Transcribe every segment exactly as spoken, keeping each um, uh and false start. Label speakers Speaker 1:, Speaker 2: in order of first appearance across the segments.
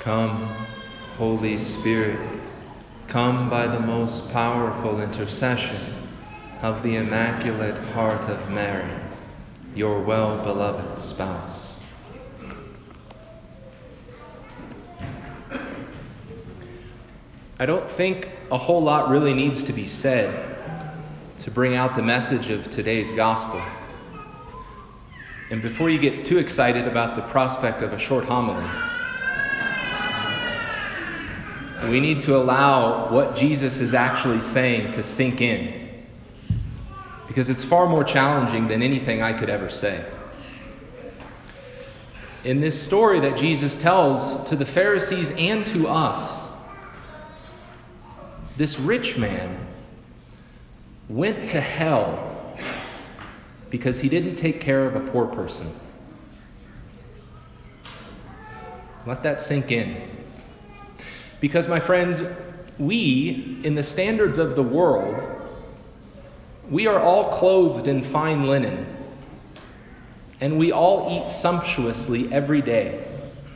Speaker 1: Come, Holy Spirit, come by the most powerful intercession of the Immaculate Heart of Mary, your well-beloved spouse. I don't think a whole lot really needs to be said to bring out the message of today's gospel. And before you get too excited about the prospect of a short homily, we need to allow what Jesus is actually saying to sink in, because it's far more challenging than anything I could ever say. In this story that Jesus tells to the Pharisees and to us, this rich man went to hell because he didn't take care of a poor person. Let that sink in. Because, my friends, we, in the standards of the world, we are all clothed in fine linen, and we all eat sumptuously every day.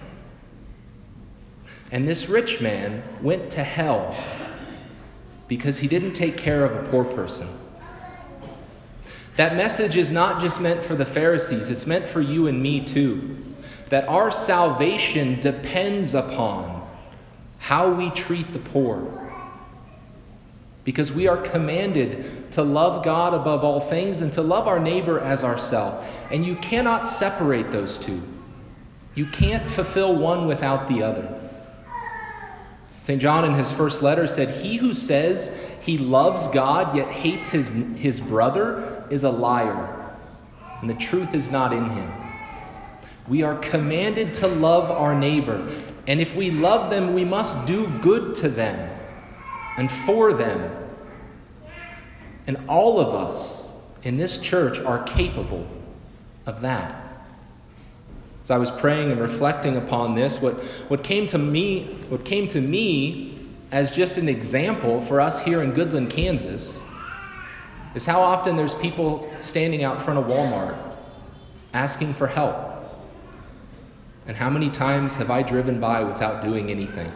Speaker 1: And this rich man went to hell because he didn't take care of a poor person. That message is not just meant for the Pharisees, it's meant for you and me too. That our salvation depends upon how we treat the poor. Because we are commanded to love God above all things and to love our neighbor as ourselves. And you cannot separate those two. You can't fulfill one without the other. Saint John in his first letter said, "He who says he loves God yet hates his, his brother is a liar, and the truth is not in him." We are commanded to love our neighbor. And if we love them, we must do good to them and for them. And all of us in this church are capable of that. As I was praying and reflecting upon this, what, what came to me, what came to me as just an example for us here in Goodland, Kansas, is how often there's people standing out front of Walmart asking for help. And how many times have I driven by without doing anything?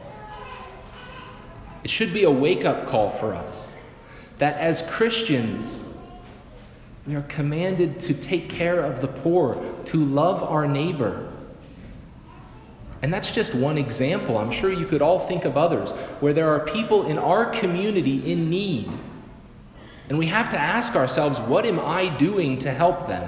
Speaker 1: It should be a wake-up call for us that as Christians, we are commanded to take care of the poor, to love our neighbor. And that's just one example. I'm sure you could all think of others where there are people in our community in need. And we have to ask ourselves, what am I doing to help them?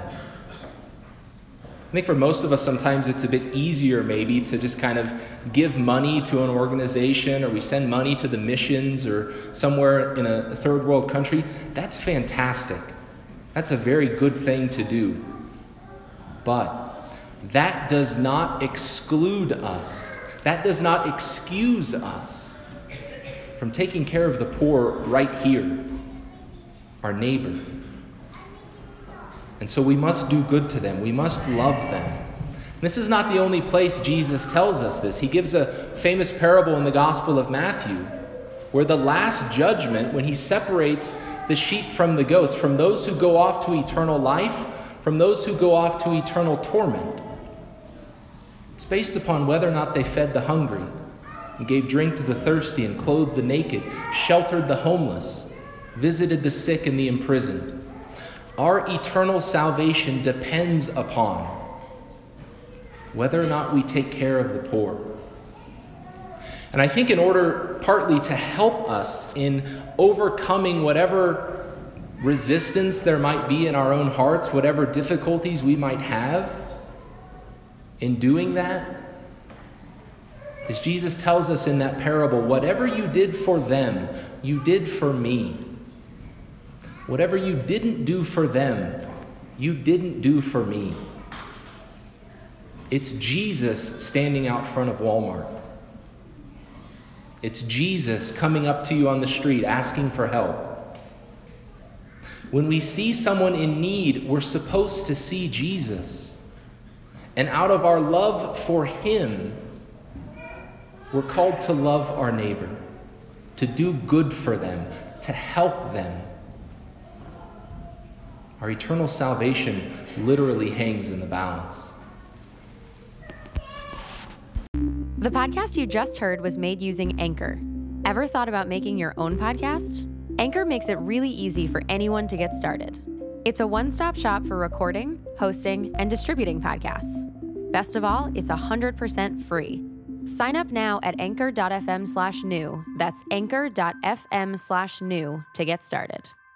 Speaker 1: I think for most of us, sometimes it's a bit easier maybe to just kind of give money to an organization, or we send money to the missions or somewhere in a third world country. That's fantastic. That's a very good thing to do. But that does not exclude us. That does not excuse us from taking care of the poor right here, our neighbor. And so we must do good to them. We must love them. This is not the only place Jesus tells us this. He gives a famous parable in the Gospel of Matthew, where the last judgment, when he separates the sheep from the goats, from those who go off to eternal life, from those who go off to eternal torment, it's based upon whether or not they fed the hungry, and gave drink to the thirsty, and clothed the naked, sheltered the homeless, visited the sick and the imprisoned. Our eternal salvation depends upon whether or not we take care of the poor. And I think in order partly to help us in overcoming whatever resistance there might be in our own hearts, whatever difficulties we might have in doing that, as Jesus tells us in that parable, whatever you did for them, you did for me. Whatever you didn't do for them, you didn't do for me. It's Jesus standing out front of Walmart. It's Jesus coming up to you on the street asking for help. When we see someone in need, we're supposed to see Jesus. And out of our love for him, we're called to love our neighbor, to do good for them, to help them. Our eternal salvation literally hangs in the balance.
Speaker 2: The podcast you just heard was made using Anchor. Ever thought about making your own podcast? Anchor makes it really easy for anyone to get started. It's a one-stop shop for recording, hosting, and distributing podcasts. Best of all, it's one hundred percent free. Sign up now at anchor.fm slash new. That's anchor.fm slash new to get started.